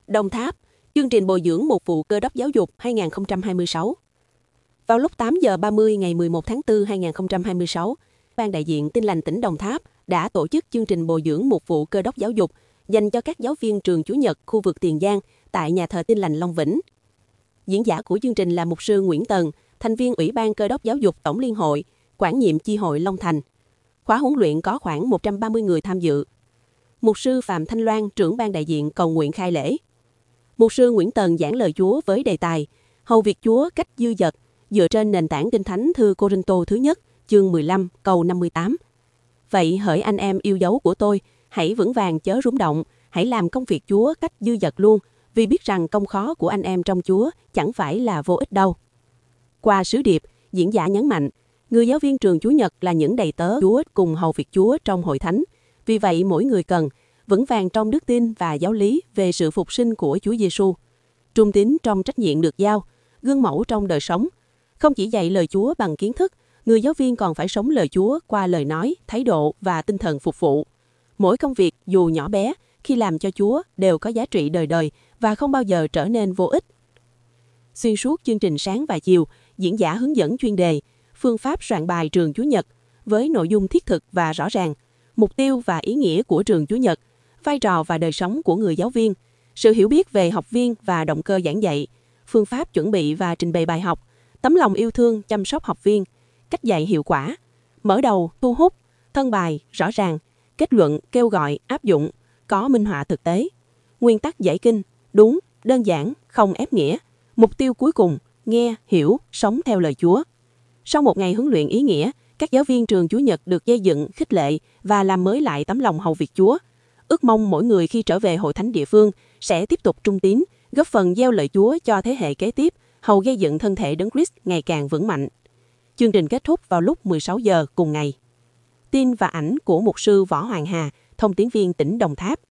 Đồng Tháp, chương trình bồi dưỡng mục vụ Cơ đốc giáo dục 2026. Vào lúc 8 giờ 30 ngày 11 tháng 4 2026, Ban đại diện Tin lành tỉnh Đồng Tháp đã tổ chức chương trình bồi dưỡng mục vụ Cơ đốc giáo dục dành cho các giáo viên trường Chủ nhật khu vực Tiền Giang tại nhà thờ Tin lành Long Vĩnh. Diễn giả của chương trình là mục sư Nguyễn Tần, thành viên Ủy ban Cơ đốc giáo dục Tổng Liên hội, quản nhiệm chi hội Long Thành. Khóa huấn luyện có khoảng 130 người tham dự. Mục sư Phạm Thanh Loan, trưởng ban đại diện cầu nguyện khai lễ. Mục sư Nguyễn Tần giảng lời Chúa với đề tài Hầu việc Chúa cách dư dật, dựa trên nền tảng Kinh Thánh thư Cô-rinh-tô thứ nhất, chương 15, câu 58. Vậy hỡi anh em yêu dấu của tôi, hãy vững vàng chớ rúng động, hãy làm công việc Chúa cách dư dật luôn, vì biết rằng công khó của anh em trong Chúa chẳng phải là vô ích đâu. Qua sứ điệp, diễn giả nhấn mạnh, người giáo viên trường Chủ nhật là những đầy tớ Chúa cùng hầu việc Chúa trong hội thánh. Vì vậy, mỗi người cần vững vàng trong đức tin và giáo lý về sự phục sinh của Chúa Giêsu, trung tín trong trách nhiệm được giao, gương mẫu trong đời sống. Không chỉ dạy lời Chúa bằng kiến thức, người giáo viên còn phải sống lời Chúa qua lời nói, thái độ và tinh thần phục vụ. Mỗi công việc dù nhỏ bé, khi làm cho Chúa đều có giá trị đời đời và không bao giờ trở nên vô ích. Xuyên suốt chương trình sáng và chiều, diễn giả hướng dẫn chuyên đề, phương pháp soạn bài trường Chủ nhật với nội dung thiết thực và rõ ràng, mục tiêu và ý nghĩa của trường Chủ nhật, vai trò và đời sống của người giáo viên, sự hiểu biết về học viên và động cơ giảng dạy, phương pháp chuẩn bị và trình bày bài học, tấm lòng yêu thương chăm sóc học viên, cách dạy hiệu quả, mở đầu, thu hút, thân bài, rõ ràng, kết luận, kêu gọi, áp dụng, có minh họa thực tế, nguyên tắc giải kinh, đúng, đơn giản, không ép nghĩa, mục tiêu cuối cùng, nghe, hiểu, sống theo lời Chúa. Sau một ngày huấn luyện ý nghĩa, các giáo viên trường Chủ nhật được gây dựng, khích lệ và làm mới lại tấm lòng hầu việc Chúa. Ước mong mỗi người khi trở về hội thánh địa phương sẽ tiếp tục trung tín, góp phần gieo lời Chúa cho thế hệ kế tiếp, hầu gây dựng thân thể Đấng Christ ngày càng vững mạnh. Chương trình kết thúc vào lúc 16 giờ cùng ngày. Tin và ảnh của mục sư Võ Hoàng Hà, thông tín viên tỉnh Đồng Tháp.